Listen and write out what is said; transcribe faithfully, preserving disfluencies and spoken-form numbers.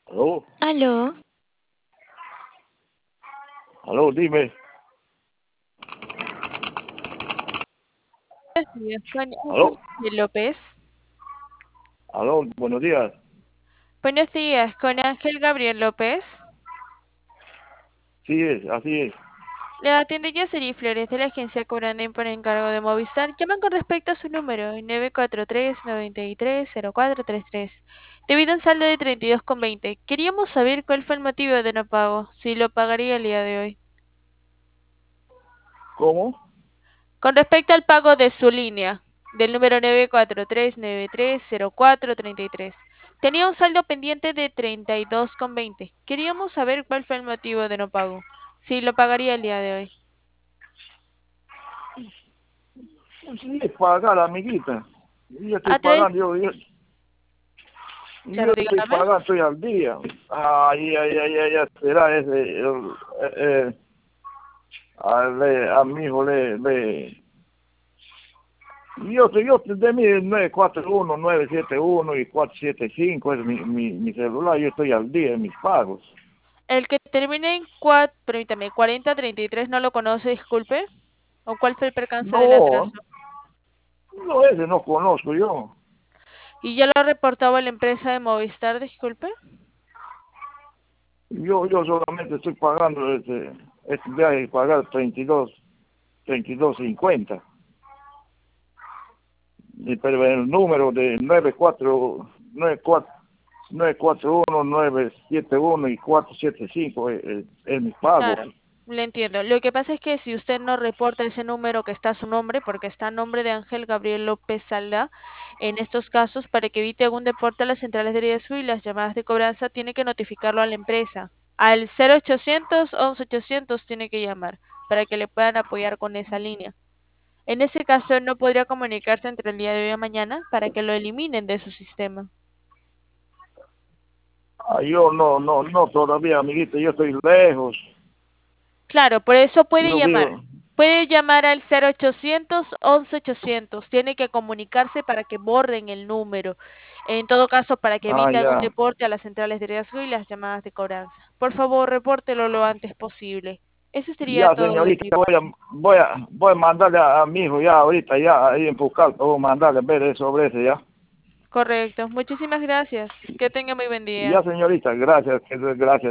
Aló, Aló, aló, dime. buenos días, con Aló, Ángel Gabriel López. aló, buenos días. Buenos días, con Ángel Gabriel López. Sí es, así es. Le atiende Yaceri Flores de la agencia Cobranden por encargo de Movistar. Llaman con respecto a su número nueve cuatro tres, nueve tres, cero cuatro tres tres. Debido a un saldo de treinta y dos con veinte, queríamos saber cuál fue el motivo de no pago, si lo pagaría el día de hoy. ¿Cómo? Con respecto al pago de su línea, del número nueve cuatro tres, nueve tres, cero cuatro tres tres, tenía un saldo pendiente de treinta y dos con veinte. Queríamos saber cuál fue el motivo de no pago, si lo pagaría el día de hoy. Sí, es pagar, amiguita. Yo estoy A tres, pagando, yo, yo, yo claro, estoy dígame. pagando, estoy al día. Ay, ay, ay, ay, ay, será ese, el, eh, eh, a, le- a mi hijo le, le, yo, yo de mi nueve cuatro uno, nueve siete uno y cuatro siete cinco es mi, mi, mi celular, yo estoy al día en mis pagos. El que termine en cuatro, permítame, cuarenta treinta y tres no lo conoce, disculpe. ¿O cuál fue el percance del atraso? No, no, ese no conozco yo. ¿Y ya lo reportaba la empresa de Movistar, disculpe? Yo, yo solamente estoy pagando este, este viaje, pagar treinta y dos, treinta y dos cincuenta. Y pero el número de nueve cuatro, nueve cuatro, nueve cuatro uno, nueve siete uno y cuatro siete cinco es, es, es mi pago. Claro, le entiendo. Lo que pasa es que si usted no reporta ese número que está a su nombre, porque está a nombre de Ángel Gabriel López Salda, en estos casos, para que evite algún deporte a las centrales de riesgo y las llamadas de cobranza, tiene que notificarlo a la empresa. Al cero ochocientos, once ochocientos tiene que llamar para que le puedan apoyar con esa línea. En ese caso, no podría comunicarse entre el día de hoy a mañana para que lo eliminen de su sistema. Ah, yo no, no, no todavía, amiguito, yo estoy lejos. Claro, por eso puede Yo llamar. vivo, Puede llamar al cero ochocientos, once ochocientos. Tiene que comunicarse para que borren el número. En todo caso, para que ah, evite algún ya. deporte a las centrales de riesgo y las llamadas de cobranza. Por favor, repórtelo lo antes posible. Eso sería Ya, todo de señorita, mi voy a, parte. voy a, voy a mandarle a, a mi hijo ya ahorita, ya, ahí en Pucallpa, voy a mandarle a ver sobre eso ya. Correcto. Muchísimas gracias. Que tenga muy buen día. Ya, señorita, gracias, gracias.